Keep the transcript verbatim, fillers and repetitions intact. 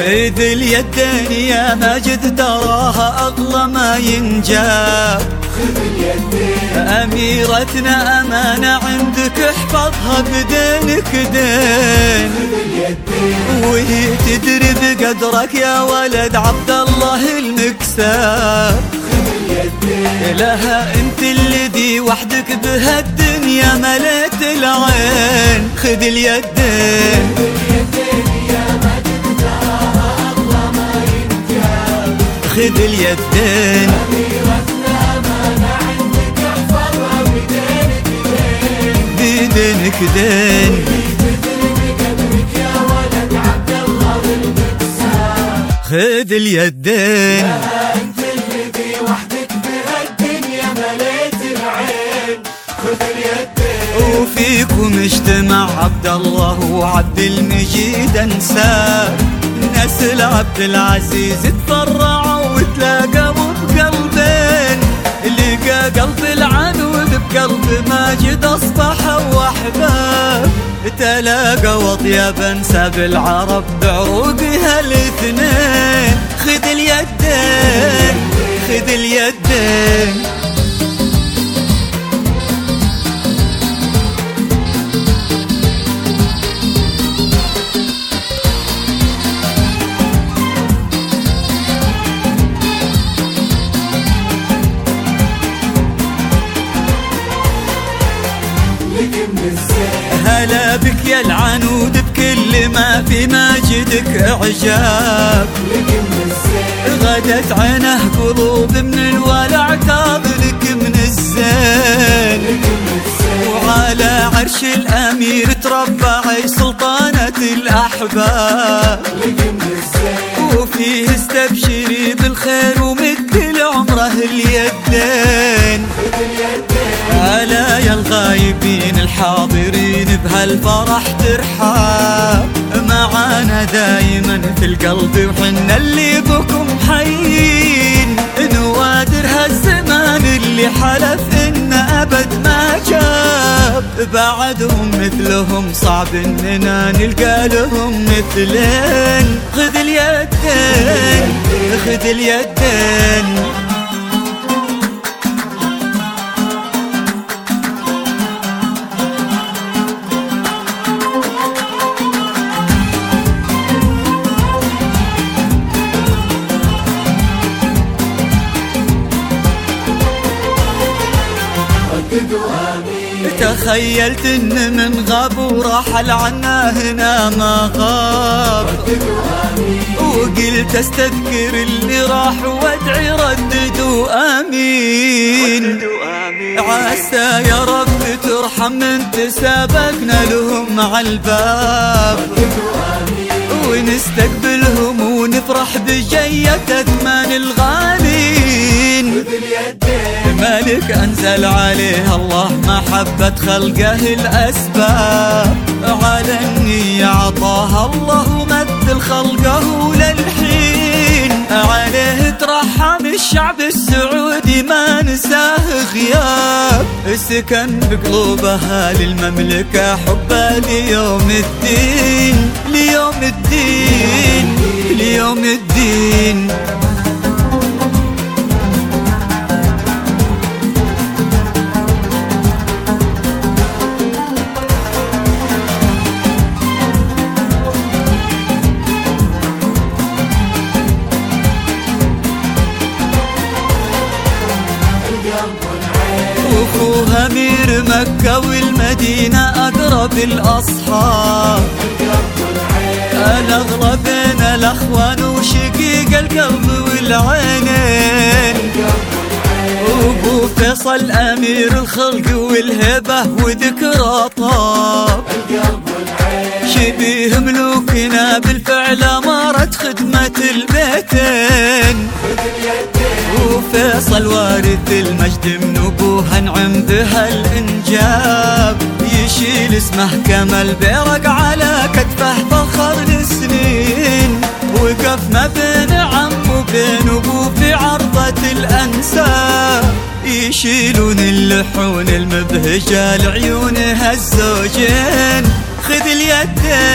خذ اليدين يا ماجد تراها أغلى ما ينجاب. خذ اليدين أميرتنا أمانة عندك احفظها بدينك دين. خذ اليدين وهي تدري بقدرك يا ولد عبد الله المكساب. خذ اليدين لها انت الذي وحدك بهالدنيا مليت العين. خذ اليدين خذ اليدين أميرتنا أمانة عندك احفظها بدينك دين. بدينك دين. تدري بقدرك يا ولد عبد الله المكساب. خذ اليدين لها انت الذي وحدك بهالدنيا مليت العين. خذ اليدين وفيكم اجتمع عبد الله وعبد المجيد انساب. نسل عبد العزيز تفرعوا وتلاقوا بقلبين. لقى قلب العنود بقلب ماجد اصبحوا احباب. تلاقوا اطيب انساب العرب بعروقها الاثنين. خذ اليدين خذ اليدين هلا بك يا العنود بكل ما في ماجدك اعجاب. غدت عينه قلوب من الولع تاض لك من الزين. وعلى عرش الامير تربعي سلطانة الاحباب. وفيه استبشري بالخير ومد لعمره اليدين. ألا يا الغايبين الحاضرين بهالفرح ترحاب. معانا دايما في القلب وحنا اللي بكم حيين. نوادر هالزمان اللي حلف إن أبد ما جاب. بعدهم مثلهم صعب إننا نلقى لهم مثلين. خذ اليدين خذ اليدين تخيلت ان من غاب ورحل عنا هنا ما غاب. وقلت استذكر اللي راح وادعي رددوا امين. عسى يا رب ترحم من تسابقنا لهم على الباب. ونستقبلهم ونفرح بجية اثمان الغالين. مالك أنزل عليه الله محبة خلقه الأسباب. على النية عطاها الله مثل خلقه للحين. عليه ترحم الشعب السعودي ما نساه غياب. سكن بقلوبها للمملكة حبها ليوم الدين. ليوم الدين ليوم الدين وأخوها أمير مكة والمدينة أقرب الأصحاب. الأغلى بين الأخوان وشقيق القلب والعينين. وأبو فيصل أمير الخلق والهبة وذكرى طاب. شبيه ملوكنا بالفعل أمارت خدمة البيتين. وفيصل وارث المجد من أبوها نعم بها الإنجاب. يشيل اسمه كما البيرق على كتفه فخر لسنين. وقف ما بين عم وبين أبوه في عرضة الأنساب. يشيلون اللحون المبهجة لعيونها الزوجين. خذ اليدين